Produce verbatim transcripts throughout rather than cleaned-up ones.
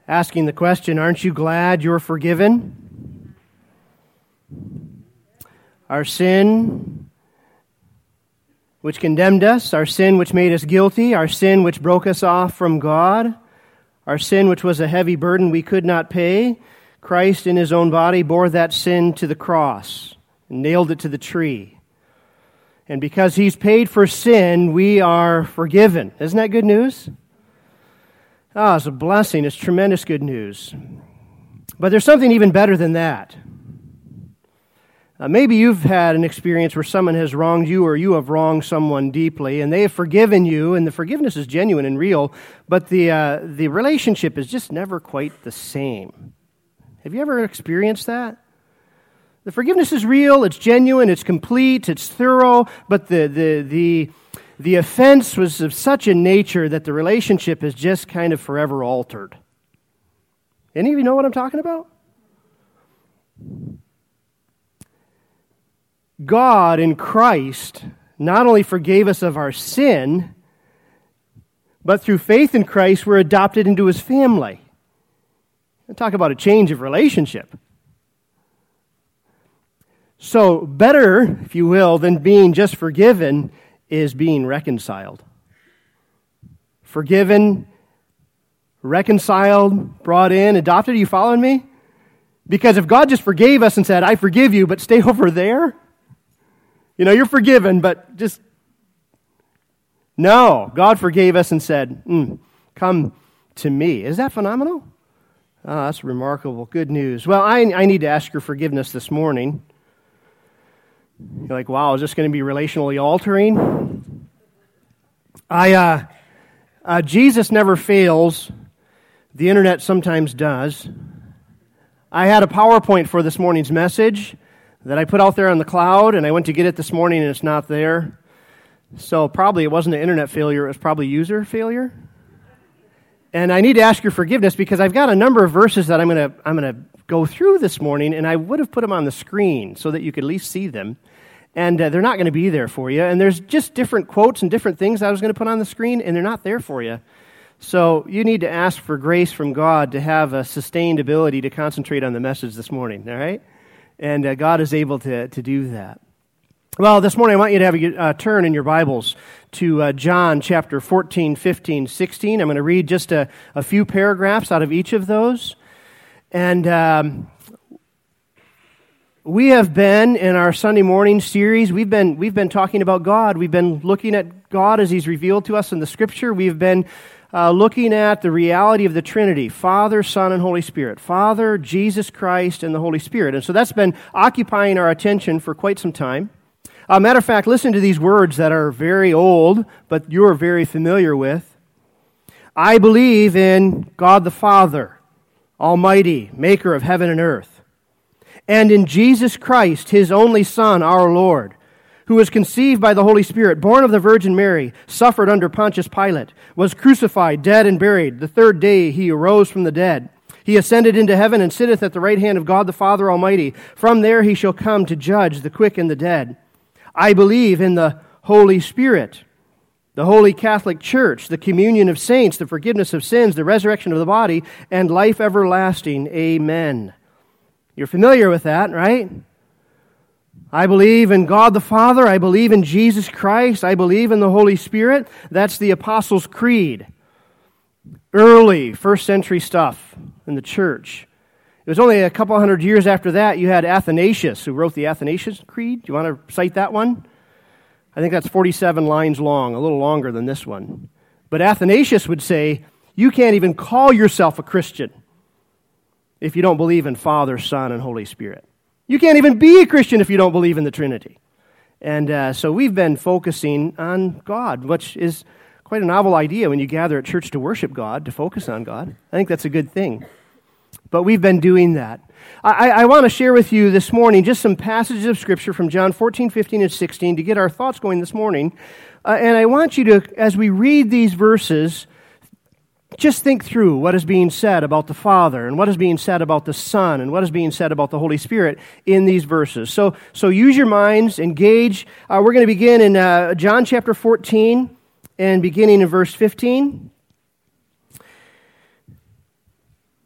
asking the question, aren't you glad you're forgiven? Our sin, which condemned us, our sin which made us guilty, our sin which broke us off from God, our sin which was a heavy burden we could not pay, Christ in His own body bore that sin to the cross and nailed it to the tree. And because He's paid for sin, we are forgiven. Isn't that good news? Ah, oh, it's a blessing. It's tremendous good news. But there's something even better than that. Uh, maybe you've had an experience where someone has wronged you or you have wronged someone deeply, and they have forgiven you, and the forgiveness is genuine and real, but the uh, the relationship is just never quite the same. Have you ever experienced that? The forgiveness is real, it's genuine, it's complete, it's thorough, but the the the the offense was of such a nature that the relationship is just kind of forever altered. Any of you know what I'm talking about? God in Christ not only forgave us of our sin, but through faith in Christ, we're adopted into His family. Talk about a change of relationship. So better, if you will, than being just forgiven is being reconciled. Forgiven, reconciled, brought in, adopted. Are you following me? Because if God just forgave us and said, I forgive you, but stay over there, you know, you're forgiven, but just, no. God forgave us and said, mm, come to me. Is that phenomenal? Oh, that's remarkable. Good news. Well, I, I need to ask your forgiveness this morning. You're like, wow, is this going to be relationally altering? I, uh, uh, Jesus never fails. The internet sometimes does. I had a PowerPoint for this morning's message that I put out there on the cloud, and I went to get it this morning, and it's not there. So probably it wasn't an internet failure, it was probably user failure. And I need to ask your forgiveness because I've got a number of verses that I'm going to I'm going to go through this morning, and I would have put them on the screen so that you could at least see them. And uh, they're not going to be there for you. And there's just different quotes and different things I was going to put on the screen, and they're not there for you. So you need to ask for grace from God to have a sustained ability to concentrate on the message this morning, all right? And uh, God is able to, to do that. Well, this morning I want you to have a uh, turn in your Bibles to uh, John chapter fourteen, fifteen, sixteen. I'm going to read just a, a few paragraphs out of each of those. And um, we have been, in our Sunday morning series, we've been we've been talking about God. We've been looking at God as He's revealed to us in the Scripture. We've been uh, looking at the reality of the Trinity, Father, Son, and Holy Spirit. Father, Jesus Christ, and the Holy Spirit. And so that's been occupying our attention for quite some time. Uh, matter of fact, listen to these words that are very old, but you're very familiar with. I believe in God the Father, Almighty, maker of heaven and earth, and in Jesus Christ, His only Son, our Lord, who was conceived by the Holy Spirit, born of the Virgin Mary, suffered under Pontius Pilate, was crucified, dead, and buried. The third day He arose from the dead. He ascended into heaven and sitteth at the right hand of God the Father Almighty. From there He shall come to judge the quick and the dead. I believe in the Holy Spirit, the Holy Catholic Church, the communion of saints, the forgiveness of sins, the resurrection of the body, and life everlasting. Amen. You're familiar with that, right? I believe in God the Father. I believe in Jesus Christ. I believe in the Holy Spirit. That's the Apostles' Creed. Early first century stuff in the church. It was only a couple hundred years after that you had Athanasius, who wrote the Athanasius Creed. Do you want to cite that one? I think that's forty-seven lines long, a little longer than this one. But Athanasius would say, you can't even call yourself a Christian if you don't believe in Father, Son, and Holy Spirit. You can't even be a Christian if you don't believe in the Trinity. And uh, so we've been focusing on God, which is quite a novel idea when you gather at church to worship God, to focus on God. I think that's a good thing. But we've been doing that. I, I want to share with you this morning just some passages of Scripture from John fourteen, fifteen, and sixteen to get our thoughts going this morning. Uh, and I want you to, as we read these verses, just think through what is being said about the Father and what is being said about the Son and what is being said about the Holy Spirit in these verses. So, so use your minds, engage. Uh, we're going to begin in uh, John chapter fourteen and beginning in verse fifteen.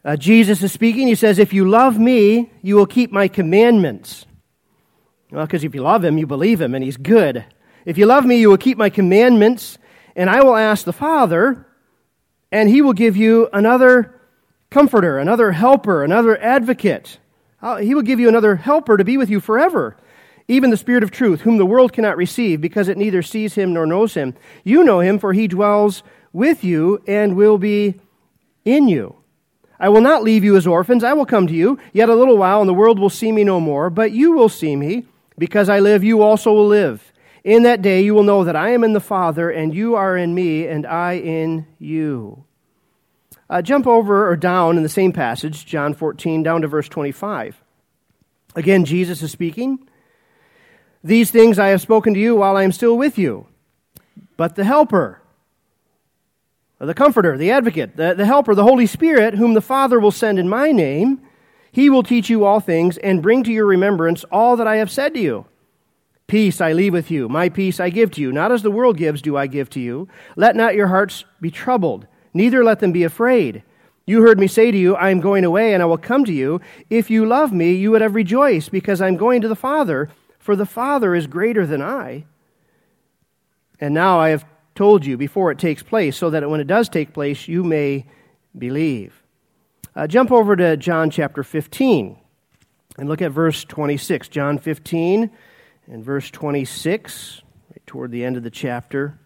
Uh, Jesus is speaking. He says, if you love me, you will keep my commandments. Well, because if you love him, you believe him, and he's good. If you love me, you will keep my commandments, and I will ask the Father, and he will give you another comforter, another helper, another advocate. Uh, he will give you another helper to be with you forever, even the Spirit of truth, whom the world cannot receive, because it neither sees him nor knows him. You know him, for he dwells with you and will be in you. I will not leave you as orphans. I will come to you. Yet a little while, and the world will see me no more. But you will see me. Because I live, you also will live. In that day you will know that I am in the Father, and you are in me, and I in you. Uh, jump over or down in the same passage, John fourteen, down to verse twenty-five. Again, Jesus is speaking. These things I have spoken to you while I am still with you. But the Helper, the Comforter, the Advocate, the, the Helper, the Holy Spirit, whom the Father will send in my name, he will teach you all things and bring to your remembrance all that I have said to you. Peace I leave with you, my peace I give to you. Not as the world gives do I give to you. Let not your hearts be troubled, neither let them be afraid. You heard me say to you, I am going away and I will come to you. If you love me, you would have rejoiced, because I am going to the Father, for the Father is greater than I. And now I have told you before it takes place, so that when it does take place, you may believe. Uh, jump over to John chapter fifteen and look at verse twenty-six. John fifteen and verse twenty-six, right toward the end of the chapter.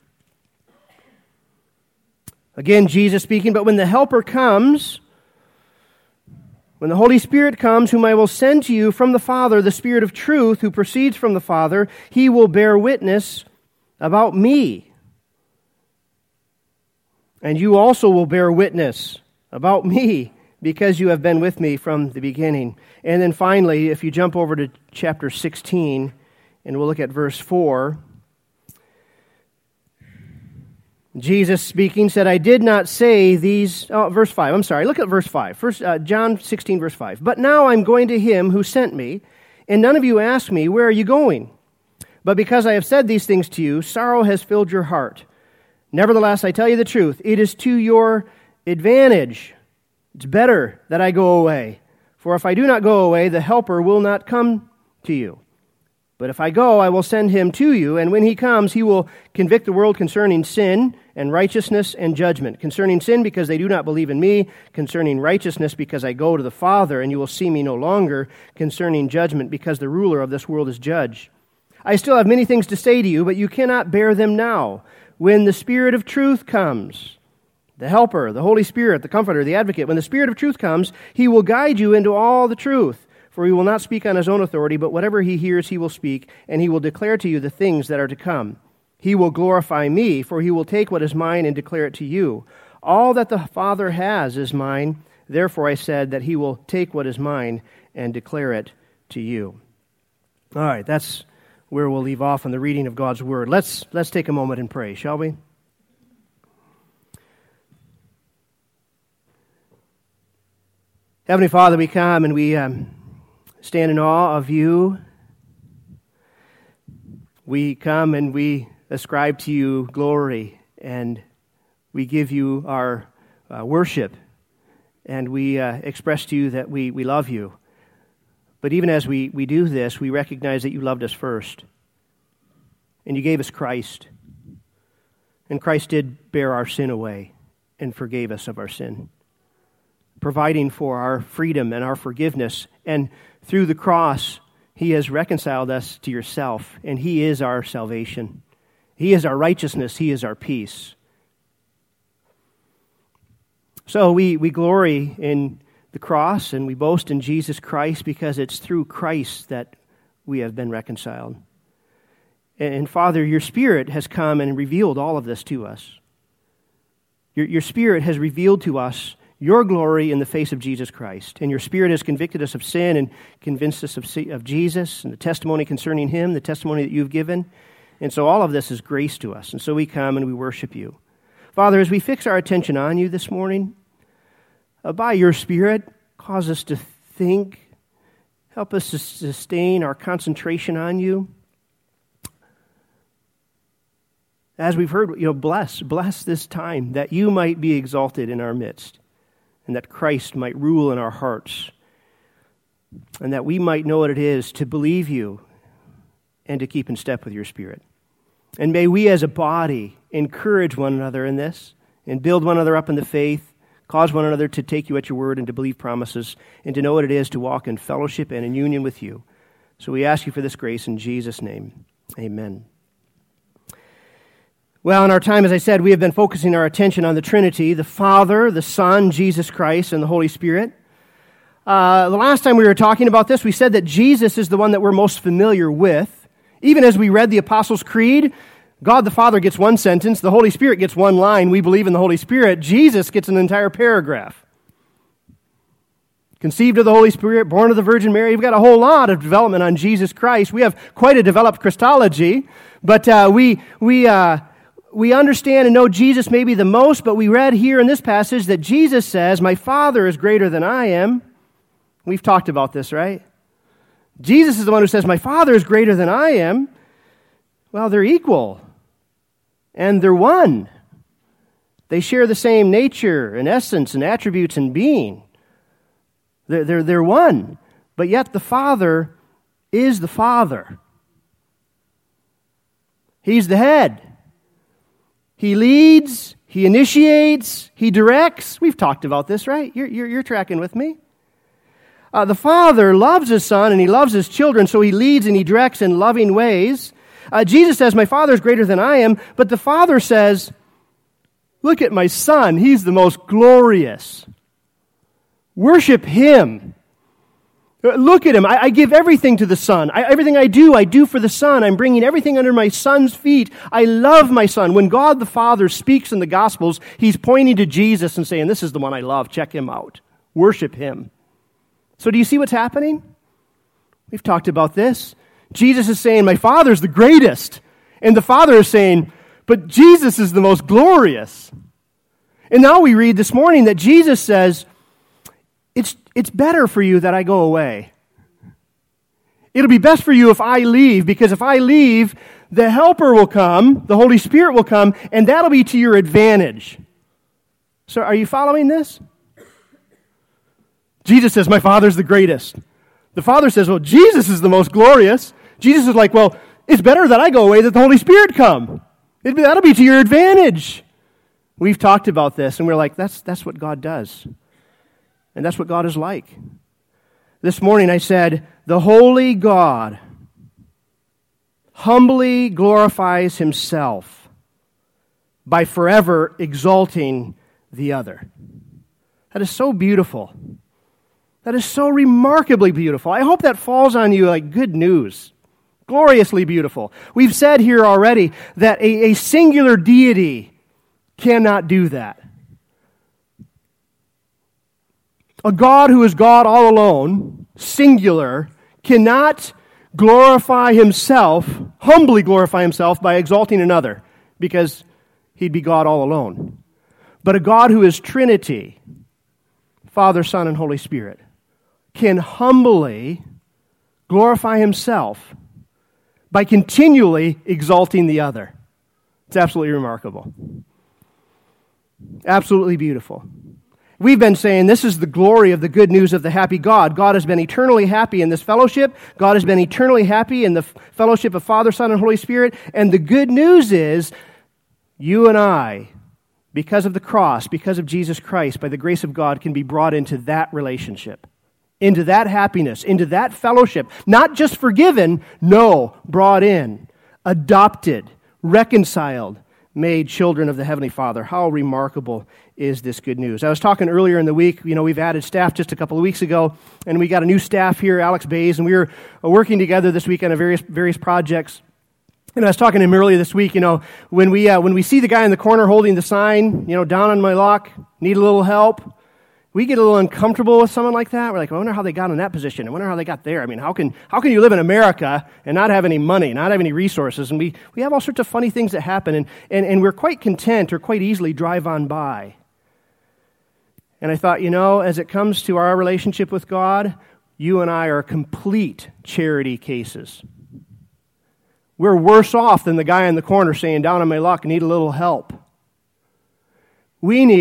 Again, Jesus speaking, but when the Helper comes, when the Holy Spirit comes, whom I will send to you from the Father, the Spirit of truth, who proceeds from the Father, he will bear witness about me. And you also will bear witness about me, because you have been with me from the beginning. And then finally, if you jump over to chapter sixteen, and we'll look at verse four, Jesus speaking said, I did not say these, oh, verse five, I'm sorry, look at verse five. First, uh, John sixteen, verse five. But now I'm going to him who sent me, and none of you ask me, where are you going? But because I have said these things to you, sorrow has filled your heart. Nevertheless, I tell you the truth, it is to your advantage. It's better that I go away. For if I do not go away, the Helper will not come to you. But if I go, I will send him to you, and when he comes, he will convict the world concerning sin and righteousness and judgment. Concerning sin, because they do not believe in me. Concerning righteousness, because I go to the Father, and you will see me no longer. Concerning judgment, because the ruler of this world is judged. I still have many things to say to you, but you cannot bear them now. When the Spirit of truth comes, the Helper, the Holy Spirit, the Comforter, the Advocate, when the Spirit of truth comes, he will guide you into all the truth. For he will not speak on his own authority, but whatever he hears he will speak, and he will declare to you the things that are to come. He will glorify me, for he will take what is mine and declare it to you. All that the Father has is mine. Therefore I said that he will take what is mine and declare it to you. All right, that's where we'll leave off on the reading of God's Word. Let's, let's take a moment and pray, shall we? Heavenly Father, we come and we um, stand in awe of you. We come and we ascribe to you glory, and we give you our uh, worship, and we uh, express to you that we, we love you. But even as we, we do this, we recognize that you loved us first, and you gave us Christ, and Christ did bear our sin away and forgave us of our sin, providing for our freedom and our forgiveness. And through the cross, he has reconciled us to yourself, and he is our salvation. He is our righteousness. He is our peace. So we, we glory in the cross, and we boast in Jesus Christ, because it's through Christ that we have been reconciled. And, and Father, your Spirit has come and revealed all of this to us. Your, your Spirit has revealed to us your glory in the face of Jesus Christ. And your Spirit has convicted us of sin and convinced us of, of Jesus and the testimony concerning him, the testimony that you've given. And so all of this is grace to us. And so we come and we worship you. Father, as we fix our attention on you this morning, uh, by your Spirit, cause us to think, help us to sustain our concentration on you. As we've heard, you know, bless, bless this time that you might be exalted in our midst. and that Christ might rule in our hearts, and that we might know what it is to believe you and to keep in step with your Spirit. And may we as a body encourage one another in this and build one another up in the faith, cause one another to take you at your word and to believe promises and to know what it is to walk in fellowship and in union with you. So we ask you for this grace in Jesus' name. Amen. Well, in our time, as I said, we have been focusing our attention on the Trinity, the Father, the Son, Jesus Christ, and the Holy Spirit. Uh, the last time we were talking about this, we said that Jesus is the one that we're most familiar with. Even as we read the Apostles' Creed, God the Father gets one sentence, the Holy Spirit gets one line, we believe in the Holy Spirit. Jesus gets an entire paragraph. Conceived of the Holy Spirit, born of the Virgin Mary. We've got a whole lot of development on Jesus Christ. We have quite a developed Christology, but uh, we we uh, we understand and know Jesus maybe the most, but we read here in this passage that Jesus says, "My Father is greater than I am." We've talked about this, right? Jesus is the one who says, "My Father is greater than I am." Well, they're equal, and they're one. They share the same nature and essence and attributes and being. They're, they're, they're one, but yet the Father is the Father. He's the head. He leads, He initiates, He directs. We've talked about this, right? You're, you're, you're tracking with me. Uh, the Father loves His Son and He loves His children, so He leads and He directs in loving ways. Uh, Jesus says, "My Father is greater than I am," but the Father says, "Look at my Son. He's the most glorious. Worship Him. Look at Him. I, I give everything to the Son. I, everything I do, I do for the Son. I'm bringing everything under my Son's feet. I love my Son." When God the Father speaks in the Gospels, He's pointing to Jesus and saying, "This is the one I love. Check Him out. Worship Him." So do you see what's happening? We've talked about this. Jesus is saying, "My Father is the greatest." And the Father is saying, "But Jesus is the most glorious." And now we read this morning that Jesus says, it's, it's better for you that I go away. It'll be best for you if I leave, because if I leave, the Helper will come, the Holy Spirit will come, and that'll be to your advantage. So are you following this? Jesus says, "My Father's the greatest." The Father says, "Well, Jesus is the most glorious." Jesus is like, "Well, it's better that I go away, that the Holy Spirit come. It'd be, that'll be to your advantage." We've talked about this, and we're like, that's, that's what God does. And that's what God is like. This morning I said, the holy God humbly glorifies Himself by forever exalting the other. That is so beautiful. That is so remarkably beautiful. I hope that falls on you like good news. Gloriously beautiful. We've said here already that a, a singular deity cannot do that. A God who is God all alone, singular, cannot glorify Himself, humbly glorify Himself by exalting another, because He'd be God all alone. But a God who is Trinity, Father, Son, and Holy Spirit, can humbly glorify Himself by continually exalting the other. It's absolutely remarkable. Absolutely beautiful. We've been saying this is the glory of the good news of the happy God. God has been eternally happy in this fellowship. God has been eternally happy in the fellowship of Father, Son, and Holy Spirit. And the good news is you and I, because of the cross, because of Jesus Christ, by the grace of God, can be brought into that relationship, into that happiness, into that fellowship. Not just forgiven, no, brought in, adopted, reconciled, made children of the Heavenly Father. How remarkable is this good news? I was talking earlier in the week, you know, we've added staff just a couple of weeks ago, and we got a new staff here, Alex Bays, and we were working together this week on various various projects. And I was talking to him earlier this week, you know, when we uh, when we see the guy in the corner holding the sign, you know, "Down on my luck, need a little help," we get a little uncomfortable with someone like that. We're like, I wonder how they got in that position. I wonder how they got there. I mean, how can how can you live in America and not have any money, not have any resources? And we, we have all sorts of funny things that happen, and, and, and we're quite content or quite easily drive on by. And I thought, you know, as it comes to our relationship with God, you and I are complete charity cases. We're worse off than the guy in the corner saying, "Down on my luck, need a little help." We need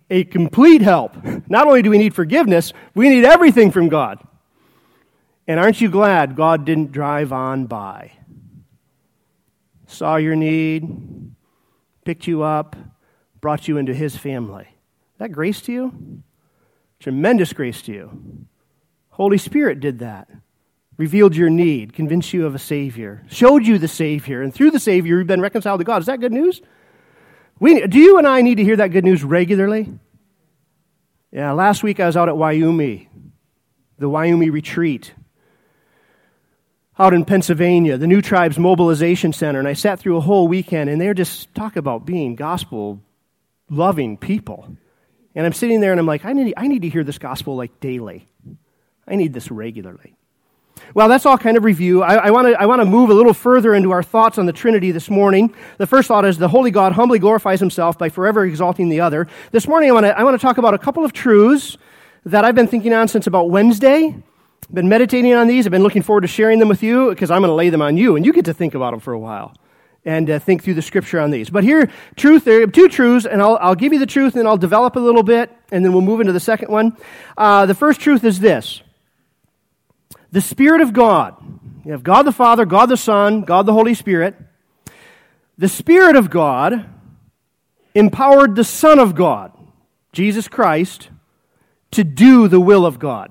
a complete help. Not only do we need forgiveness, we need everything from God. And aren't you glad God didn't drive on by? Saw your need, picked you up, brought you into His family. Is that grace to you? Tremendous grace to you. Holy Spirit did that. Revealed your need, convinced you of a Savior, showed you the Savior, and through the Savior you've been reconciled to God. Is that good news? We, do you and I need to hear that good news regularly? Yeah, last week I was out at Wyoming, the Wyoming retreat, out in Pennsylvania, the New Tribes Mobilization Center, and I sat through a whole weekend, and they're just talk about being gospel-loving people. And I'm sitting there, and I'm like, I need, I need to hear this gospel like daily. I need this regularly. Well, that's all kind of review. I, I want to I want to move a little further into our thoughts on the Trinity this morning. The first thought is the Holy God humbly glorifies Himself by forever exalting the other. This morning, I want to I want to talk about a couple of truths that I've been thinking on since about Wednesday. I've been meditating on these. I've been looking forward to sharing them with you because I'm going to lay them on you, and you get to think about them for a while and uh, think through the Scripture on these. But here, truth. There are two truths, and I'll I'll give you the truth, and then I'll develop a little bit, and then we'll move into the second one. Uh, the first truth is this. The Spirit of God. You have God the Father, God the Son, God the Holy Spirit. The Spirit of God empowered the Son of God, Jesus Christ, to do the will of God.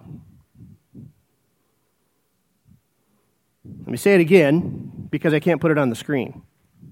Let me say it again, because I can't put it on the screen.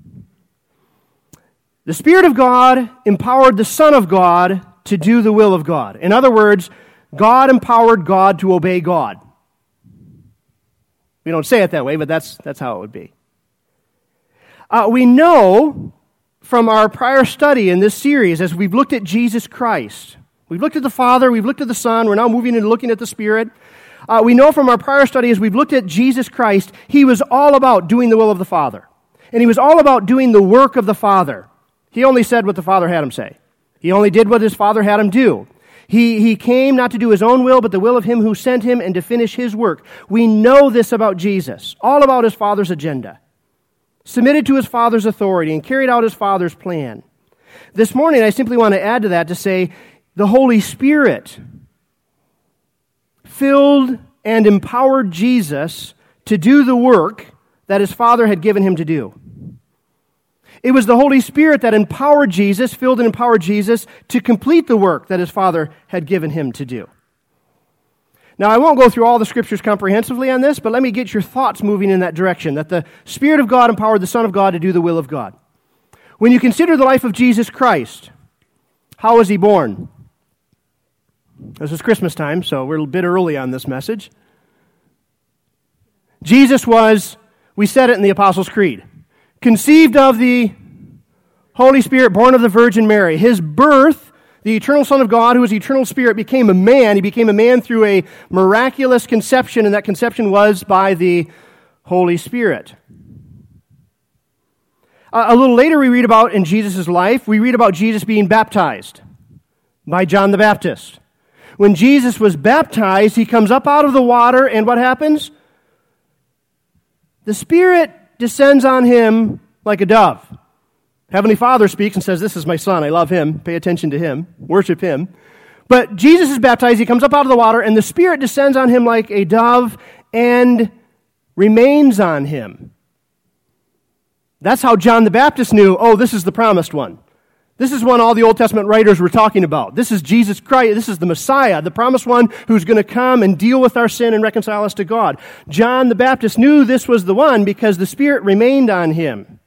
The Spirit of God empowered the Son of God to do the will of God. In other words, God empowered God to obey God. We don't say it that way, but that's that's how it would be. Uh, we know from our prior study in this series, as we've looked at Jesus Christ, we've looked at the Father, we've looked at the Son, we're now moving into looking at the Spirit. Uh, we know from our prior study, as we've looked at Jesus Christ, He was all about doing the will of the Father. And He was all about doing the work of the Father. He only said what the Father had Him say. He only did what His Father had Him do. He, he came not to do His own will, but the will of Him who sent Him and to finish His work. We know this about Jesus, all about His Father's agenda. Submitted to His Father's authority and carried out His Father's plan. This morning, I simply want to add to that to say, the Holy Spirit filled and empowered Jesus to do the work that His Father had given Him to do. It was the Holy Spirit that empowered Jesus, filled and empowered Jesus, to complete the work that His Father had given Him to do. Now, I won't go through all the Scriptures comprehensively on this, but let me get your thoughts moving in that direction, that the Spirit of God empowered the Son of God to do the will of God. When you consider the life of Jesus Christ, how was He born? This is Christmas time, so we're a bit early on this message. Jesus was, we said it in the Apostles' Creed, conceived of the Holy Spirit, born of the Virgin Mary. His birth, the eternal Son of God, who was the eternal Spirit, became a man. He became a man through a miraculous conception, and that conception was by the Holy Spirit. Uh, a little later we read about, in Jesus' life, we read about Jesus being baptized by John the Baptist. When Jesus was baptized, He comes up out of the water, and what happens? The Spirit descends on Him like a dove. Heavenly Father speaks and says, "This is my Son, I love Him, pay attention to Him, worship Him." But Jesus is baptized, He comes up out of the water, and the Spirit descends on Him like a dove and remains on Him. That's how John the Baptist knew, oh, this is the promised one. This is one all the Old Testament writers were talking about. This is Jesus Christ. This is the Messiah, the promised one who's going to come and deal with our sin and reconcile us to God. John the Baptist knew this was the one because the Spirit remained on Him.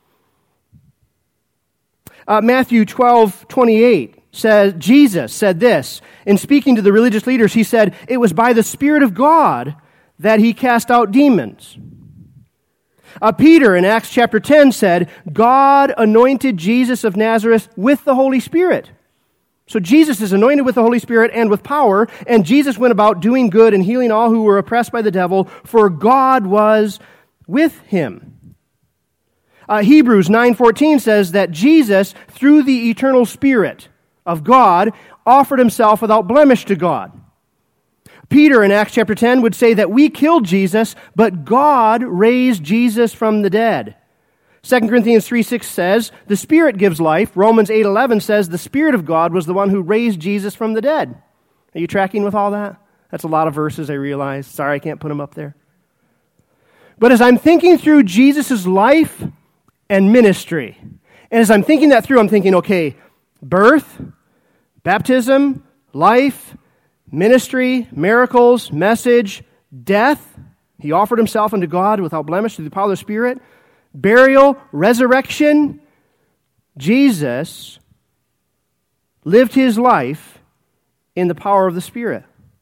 Uh, Matthew twelve twenty-eight says, Jesus said this, in speaking to the religious leaders, He said, it was by the Spirit of God that He cast out demons. Uh, Peter in Acts chapter ten said, God anointed Jesus of Nazareth with the Holy Spirit. So Jesus is anointed with the Holy Spirit and with power, and Jesus went about doing good and healing all who were oppressed by the devil, for God was with Him. Uh, Hebrews nine fourteen says that Jesus, through the eternal Spirit of God, offered Himself without blemish to God. Peter in Acts chapter ten would say that we killed Jesus, but God raised Jesus from the dead. Second Corinthians three six says, the Spirit gives life. Romans eight eleven says, the Spirit of God was the one who raised Jesus from the dead. Are you tracking with all that? That's a lot of verses, I realize. Sorry, I can't put them up there. But as I'm thinking through Jesus' life and ministry, and as I'm thinking that through, I'm thinking, okay, birth, baptism, life, ministry, miracles, message, death. He offered himself unto God without blemish through the power of the Spirit. Burial, resurrection. Jesus lived his life in the power of the Spirit.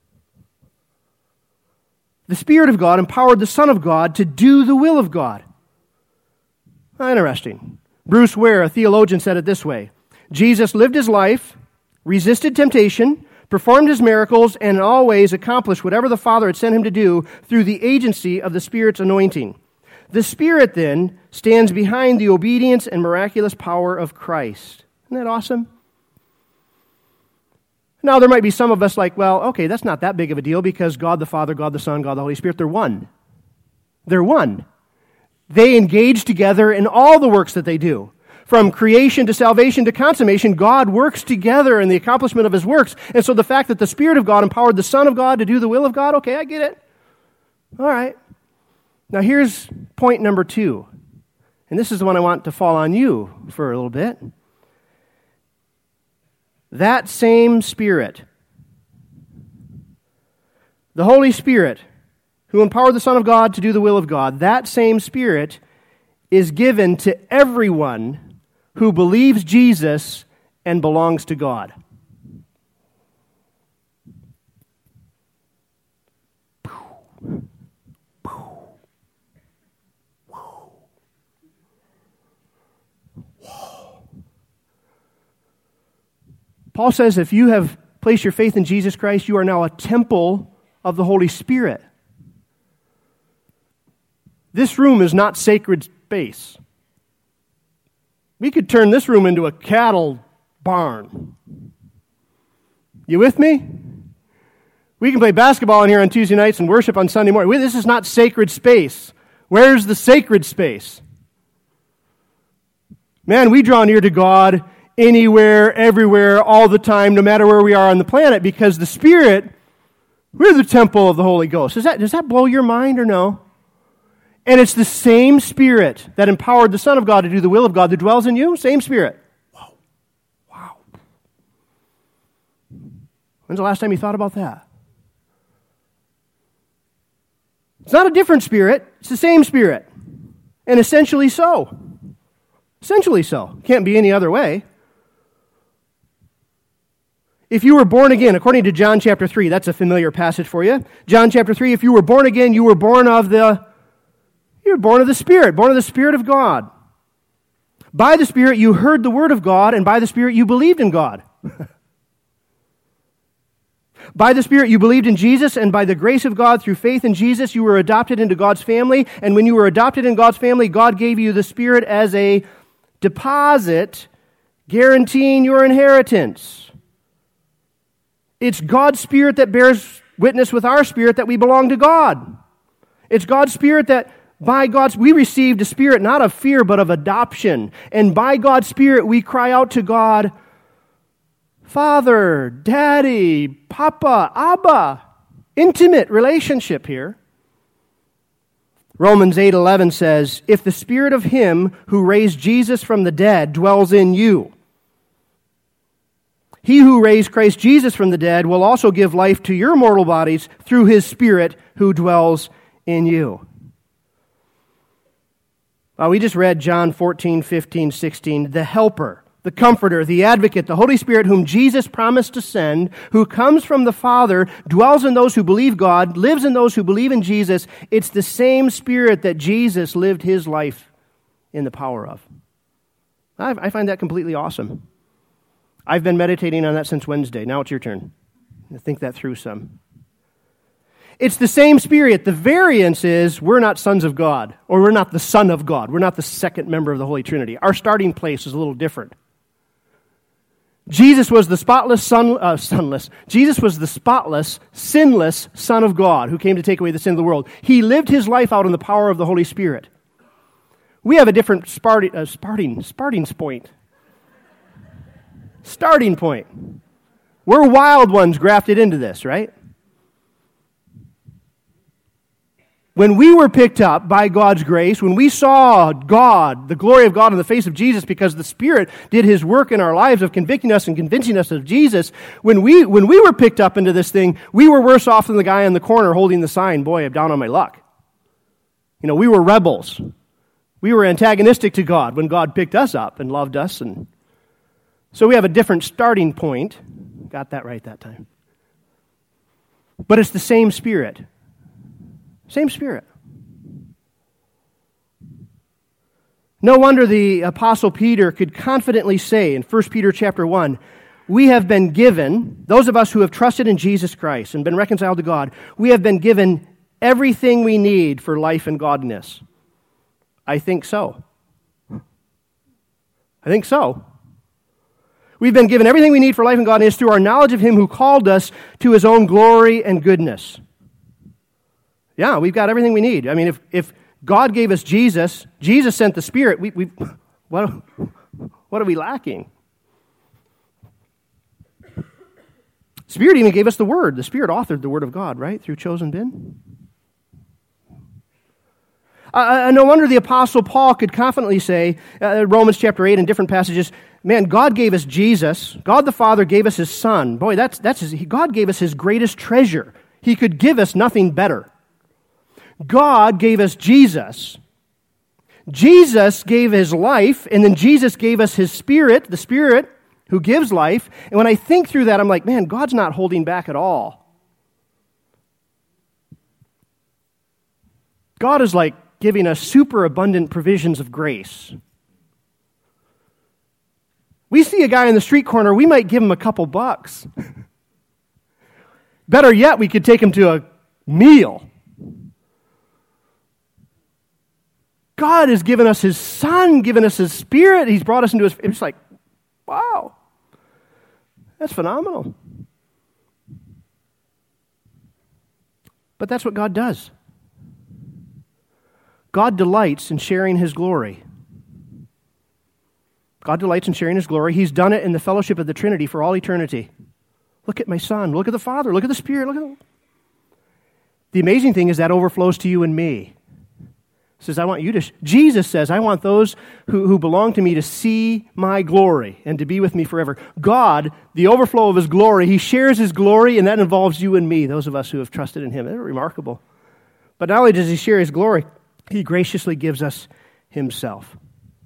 The Spirit of God empowered the Son of God to do the will of God. Interesting. Bruce Ware, a theologian, said it this way. Jesus lived his life, resisted temptation, performed his miracles, and in all ways accomplished whatever the Father had sent him to do through the agency of the Spirit's anointing. The Spirit, then, stands behind the obedience and miraculous power of Christ. Isn't that awesome? Now, there might be some of us like, well, okay, that's not that big of a deal because God the Father, God the Son, God the Holy Spirit, they're one. They're one. They engage together in all the works that they do. From creation to salvation to consummation, God works together in the accomplishment of his works. And so the fact that the Spirit of God empowered the Son of God to do the will of God, okay, I get it. All right. Now here's point number two. And this is the one I want to fall on you for a little bit. That same Spirit, the Holy Spirit, who empowered the Son of God to do the will of God, that same Spirit is given to everyone who believes Jesus and belongs to God. Paul says if you have placed your faith in Jesus Christ, you are now a temple of the Holy Spirit. This room is not sacred space. We could turn this room into a cattle barn. You with me? We can play basketball in here on Tuesday nights and worship on Sunday morning. This is not sacred space. Where's the sacred space? Man, we draw near to God anywhere, everywhere, all the time, no matter where we are on the planet, because the Spirit, we're the temple of the Holy Ghost. Does that, does that blow your mind or no? And it's the same Spirit that empowered the Son of God to do the will of God that dwells in you. Same Spirit. Wow. Wow. When's the last time you thought about that? It's not a different Spirit. It's the same Spirit. And essentially so. Essentially so. Can't be any other way. If you were born again, according to John chapter three, that's a familiar passage for you. John chapter three, if you were born again, you were born of the, you were born of the Spirit, born of the Spirit of God. By the Spirit, you heard the word of God, and by the Spirit, you believed in God. By the Spirit, you believed in Jesus, and by the grace of God, through faith in Jesus, you were adopted into God's family. And when you were adopted in God's family, God gave you the Spirit as a deposit, guaranteeing your inheritance. It's God's Spirit that bears witness with our spirit that we belong to God. It's God's Spirit that by God's, we received a spirit not of fear, but of adoption. And by God's Spirit, we cry out to God, Father, Daddy, Papa, Abba. Intimate relationship here. Romans eight eleven says, if the Spirit of Him who raised Jesus from the dead dwells in you, He who raised Christ Jesus from the dead will also give life to your mortal bodies through His Spirit who dwells in you. Uh, we just read John fourteen, fifteen, sixteen. The Helper, the Comforter, the Advocate, the Holy Spirit whom Jesus promised to send, who comes from the Father, dwells in those who believe God, lives in those who believe in Jesus. It's the same Spirit that Jesus lived His life in the power of. I, I find that completely awesome. I've been meditating on that since Wednesday. Now it's your turn. Think that through some. It's the same Spirit. The variance is we're not sons of God, or we're not the Son of God. We're not the second member of the Holy Trinity. Our starting place is a little different. Jesus was the spotless, son, uh, sonless. Jesus was the spotless, sinless Son of God who came to take away the sin of the world. He lived His life out in the power of the Holy Spirit. We have a different starting, uh, starting, starting point. Starting point. We're wild ones grafted into this, right? When we were picked up by God's grace, when we saw God, the glory of God in the face of Jesus, because the Spirit did His work in our lives of convicting us and convincing us of Jesus, when we when we were picked up into this thing, we were worse off than the guy in the corner holding the sign, boy, I'm down on my luck. You know, we were rebels. We were antagonistic to God when God picked us up and loved us. And so we have a different starting point. Got that right that time. But it's the same Spirit. Same Spirit. No wonder the Apostle Peter could confidently say in First Peter chapter one, we have been given, those of us who have trusted in Jesus Christ and been reconciled to God, we have been given everything we need for life and godliness. I think so. I think so. We've been given everything we need for life and godliness through our knowledge of Him who called us to His own glory and goodness. Yeah, we've got everything we need. I mean, if, if God gave us Jesus, Jesus sent the Spirit, we, we what, what are we lacking? Spirit even gave us the Word. The Spirit authored the Word of God, right, through Chosen Bin. Uh, no wonder the Apostle Paul could confidently say, uh, Romans chapter eight and different passages, man, God gave us Jesus. God the Father gave us His Son. Boy, that's that's his, God gave us His greatest treasure. He could give us nothing better. God gave us Jesus. Jesus gave His life, and then Jesus gave us His Spirit, the Spirit who gives life. And when I think through that, I'm like, man, God's not holding back at all. God is like giving us superabundant provisions of grace. We see a guy in the street corner, we might give him a couple bucks. Better yet, we could take him to a meal. God has given us His Son, given us His Spirit. He's brought us into His... It's like, wow. That's phenomenal. But that's what God does. God delights in sharing His glory. God delights in sharing His glory. He's done it in the fellowship of the Trinity for all eternity. Look at my Son. Look at the Father. Look at the Spirit. Look at the... The amazing thing is that overflows to you and me. He says, I want you to... Sh-. Jesus says, I want those who, who belong to me to see my glory and to be with me forever. God, the overflow of His glory, He shares His glory, and that involves you and me, those of us who have trusted in Him. That's remarkable. But not only does He share His glory, He graciously gives us Himself.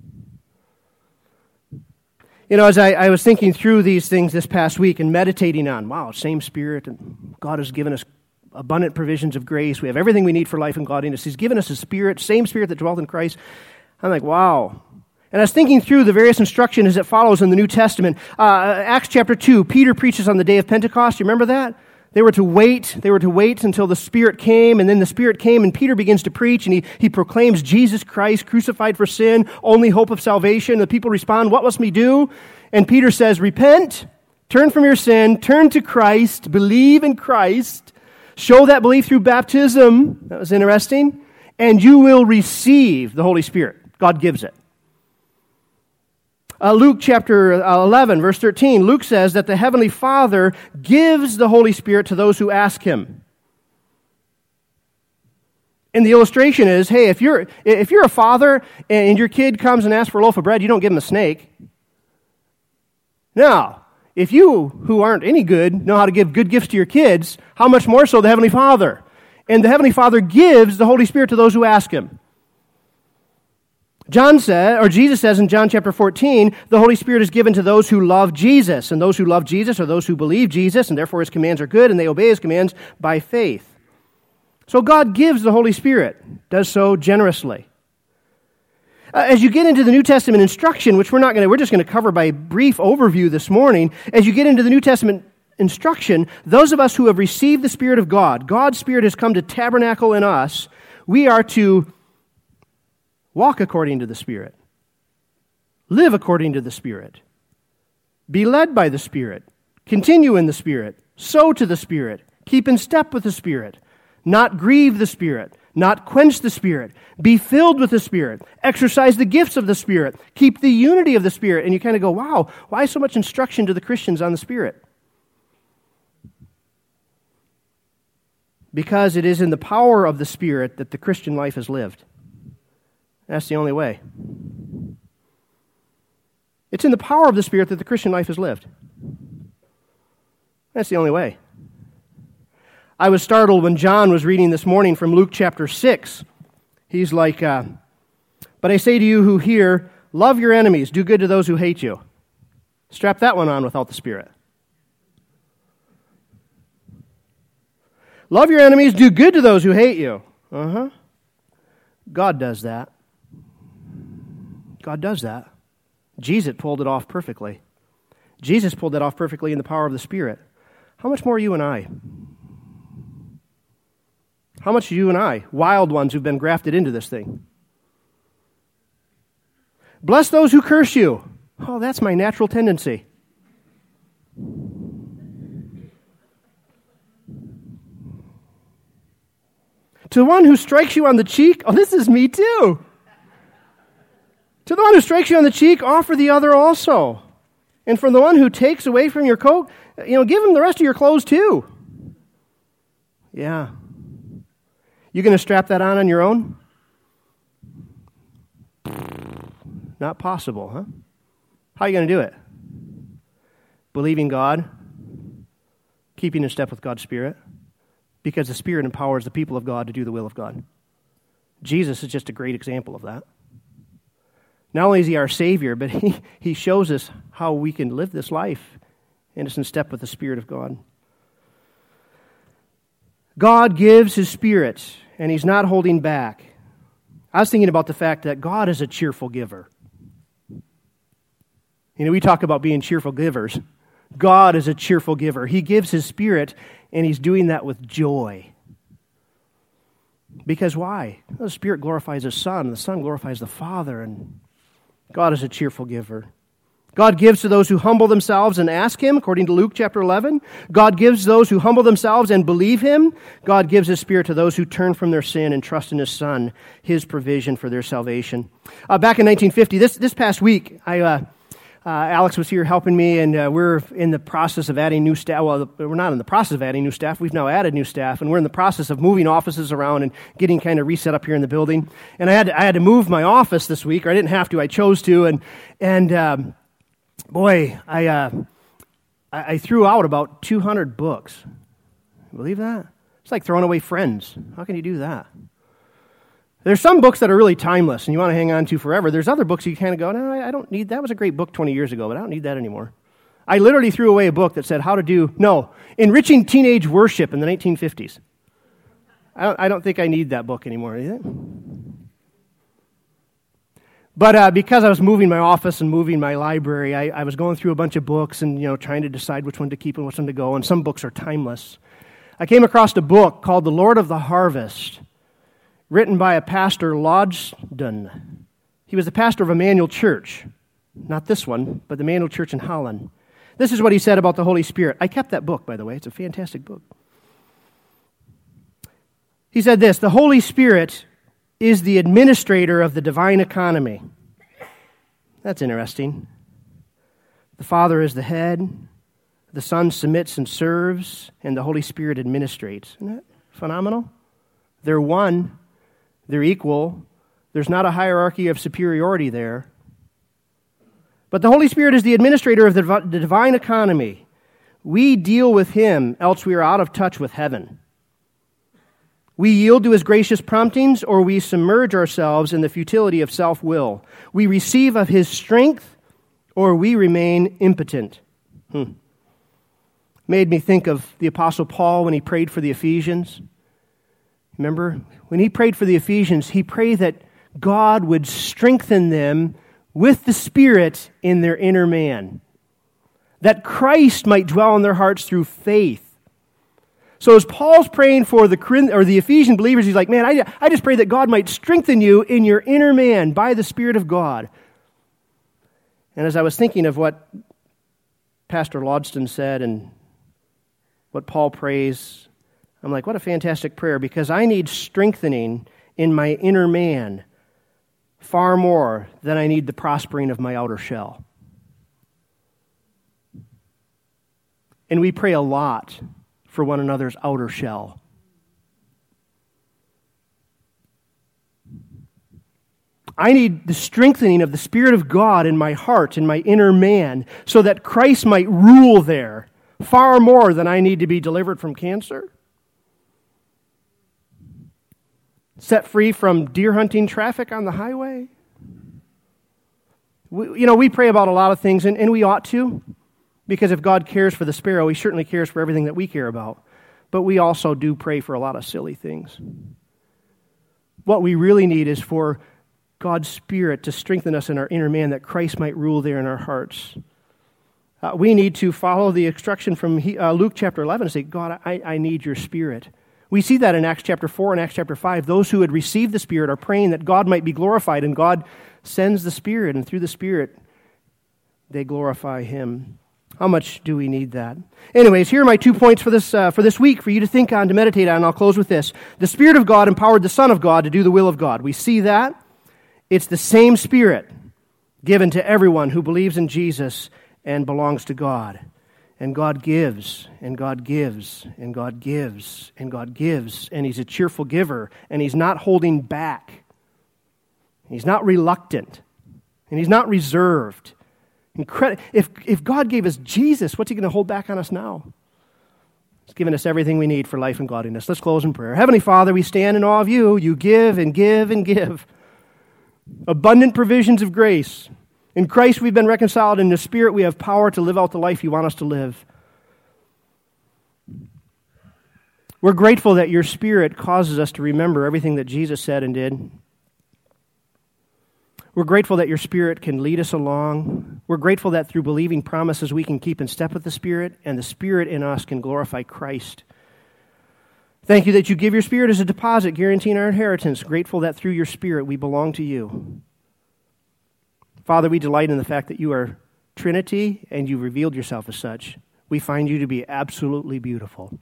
You know, as I, I was thinking through these things this past week and meditating on, wow, same Spirit, and God has given us abundant provisions of grace. We have everything we need for life and godliness. He's given us His Spirit, same Spirit that dwelt in Christ. I'm like, wow. And I was thinking through the various instructions as it follows in the New Testament. Uh, Acts chapter two, Peter preaches on the day of Pentecost. You remember that? They were to wait. They were to wait until the Spirit came, and then the Spirit came, and Peter begins to preach, and he, he proclaims Jesus Christ crucified for sin, only hope of salvation. The people respond, what must we do? And Peter says, repent, turn from your sin, turn to Christ, believe in Christ, show that belief through baptism. That was interesting. And you will receive the Holy Spirit. God gives it. Uh, Luke chapter eleven, verse thirteen, Luke says that the Heavenly Father gives the Holy Spirit to those who ask Him. And the illustration is, hey, if you're if you're a father and your kid comes and asks for a loaf of bread, you don't give him a snake. Now, if you, who aren't any good, know how to give good gifts to your kids, how much more so the Heavenly Father? And the Heavenly Father gives the Holy Spirit to those who ask Him. John said, or Jesus says in John chapter fourteen, the Holy Spirit is given to those who love Jesus, and those who love Jesus are those who believe Jesus, and therefore His commands are good, and they obey His commands by faith. So God gives the Holy Spirit, does so generously. Uh, as you get into the New Testament instruction, which we're not going to, we're just going to cover by brief overview this morning, as you get into the New Testament instruction, those of us who have received the Spirit of God, God's Spirit has come to tabernacle in us, we are to walk according to the Spirit. Live according to the Spirit. Be led by the Spirit. Continue in the Spirit. Sow to the Spirit. Keep in step with the Spirit. Not grieve the Spirit. not quench the Spirit, be filled with the Spirit, exercise the gifts of the Spirit, keep the unity of the Spirit. And you kind of go, wow, why so much instruction to the Christians on the Spirit? Because it is in the power of the Spirit that the Christian life is lived. That's the only way. It's in the power of the Spirit that the Christian life is lived. That's the only way. I was startled when John was reading this morning from Luke chapter six. He's like, uh, but I say to you who hear, love your enemies, do good to those who hate you. Strap that one on without the Spirit. Love your enemies, do good to those who hate you. Uh-huh. God does that. God does that. Jesus pulled it off perfectly. Jesus pulled that off perfectly in the power of the Spirit. How much more you and I? How much you and I, wild ones who've been grafted into this thing? Bless those who curse you. Oh, that's my natural tendency. To the one who strikes you on the cheek, oh, this is me too. To the one who strikes you on the cheek, offer the other also. And from the one who takes away from your coat, you know, give him the rest of your clothes too. Yeah. You going to strap that on on your own? Not possible, huh? How are you going to do it? Believing God, keeping in step with God's Spirit, because the Spirit empowers the people of God to do the will of God. Jesus is just a great example of that. Not only is he our Savior, but he, he shows us how we can live this life, and it's in step with the Spirit of God. God gives his Spirit, and he's not holding back. I was thinking about the fact that God is a cheerful giver. You know, we talk about being cheerful givers. God is a cheerful giver. He gives his Spirit, and he's doing that with joy. Because why? The Spirit glorifies the Son, and the Son glorifies the Father, and God is a cheerful giver. God gives to those who humble themselves and ask him, according to Luke chapter eleven. God gives those who humble themselves and believe him. God gives his Spirit to those who turn from their sin and trust in his Son, his provision for their salvation. Uh, back in nineteen fifty, this, this past week, I... Uh, Uh, Alex was here helping me, and uh, we're in the process of adding new staff. Well, we're not in the process of adding new staff. We've now added new staff, and we're in the process of moving offices around and getting kind of reset up here in the building. And I had to, I had to move my office this week, or I didn't have to. I chose to, and and um, boy, I, uh, I I threw out about two hundred books. Believe that? It's like throwing away friends. How can you do that? There's some books that are really timeless and you want to hang on to forever. There's other books you kind of go, no, I don't need, that was a great book twenty years ago, but I don't need that anymore. I literally threw away a book that said how to do, no, Enriching Teenage Worship in the nineteen fifties. I don't, I don't think I need that book anymore. Is it? But uh, because I was moving my office and moving my library, I, I was going through a bunch of books and, you know, trying to decide which one to keep and which one to go, and some books are timeless. I came across a book called The Lord of the Harvest, written by a pastor, Lodgston. He was the pastor of Emmanuel Church. Not this one, but the Emmanuel Church in Holland. This is what he said about the Holy Spirit. I kept that book, by the way. It's a fantastic book. He said this: the Holy Spirit is the administrator of the divine economy. That's interesting. The Father is the head, the Son submits and serves, and the Holy Spirit administrates. Isn't that phenomenal? They're one. They're equal. There's not a hierarchy of superiority there. But the Holy Spirit is the administrator of the, the divine economy. We deal with him, else we are out of touch with heaven. We yield to his gracious promptings, or we submerge ourselves in the futility of self-will. We receive of his strength, or we remain impotent. Hmm. Made me think of the Apostle Paul when he prayed for the Ephesians. Remember, when he prayed for the Ephesians, he prayed that God would strengthen them with the Spirit in their inner man, that Christ might dwell in their hearts through faith. So as Paul's praying for the or the Ephesian believers, he's like, man, I, I just pray that God might strengthen you in your inner man by the Spirit of God. And as I was thinking of what Pastor Lodgston said and what Paul prays, I'm like, what a fantastic prayer, because I need strengthening in my inner man far more than I need the prospering of my outer shell. And we pray a lot for one another's outer shell. I need the strengthening of the Spirit of God in my heart, in my inner man, so that Christ might rule there far more than I need to be delivered from cancer, set free from deer hunting traffic on the highway. We, you know, we pray about a lot of things, and, and we ought to, because if God cares for the sparrow, He certainly cares for everything that we care about. But we also do pray for a lot of silly things. What we really need is for God's Spirit to strengthen us in our inner man, that Christ might rule there in our hearts. Uh, we need to follow the instruction from he, uh, Luke chapter eleven and say, God, I, I need your Spirit. We see that in Acts chapter four and Acts chapter five. Those who had received the Spirit are praying that God might be glorified, and God sends the Spirit, and through the Spirit, they glorify Him. How much do we need that? Anyways, here are my two points for this uh, for this week for you to think on, to meditate on, and I'll close with this. The Spirit of God empowered the Son of God to do the will of God. We see that. It's the same Spirit given to everyone who believes in Jesus and belongs to God. And God gives, and God gives, and God gives, and God gives, and He's a cheerful giver, and He's not holding back. He's not reluctant, and He's not reserved. Incredi- if, if God gave us Jesus, what's He going to hold back on us now? He's given us everything we need for life and godliness. Let's close in prayer. Heavenly Father, we stand in awe of You. You give and give and give. Abundant provisions of grace. In Christ we've been reconciled. In the Spirit we have power to live out the life You want us to live. We're grateful that Your Spirit causes us to remember everything that Jesus said and did. We're grateful that Your Spirit can lead us along. We're grateful that through believing promises we can keep in step with the Spirit, and the Spirit in us can glorify Christ. Thank You that You give Your Spirit as a deposit, guaranteeing our inheritance. Grateful that through Your Spirit we belong to You. Father, we delight in the fact that You are Trinity, and You revealed Yourself as such. We find You to be absolutely beautiful.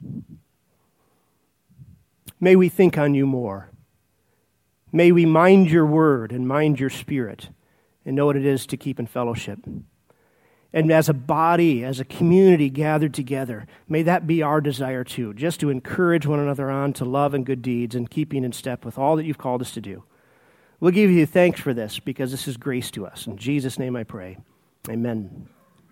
May we think on You more. May we mind Your word and mind Your Spirit and know what it is to keep in fellowship. And as a body, as a community gathered together, may that be our desire too, just to encourage one another on to love and good deeds and keeping in step with all that You've called us to do. We'll give You thanks for this because this is grace to us. In Jesus' name I pray. Amen.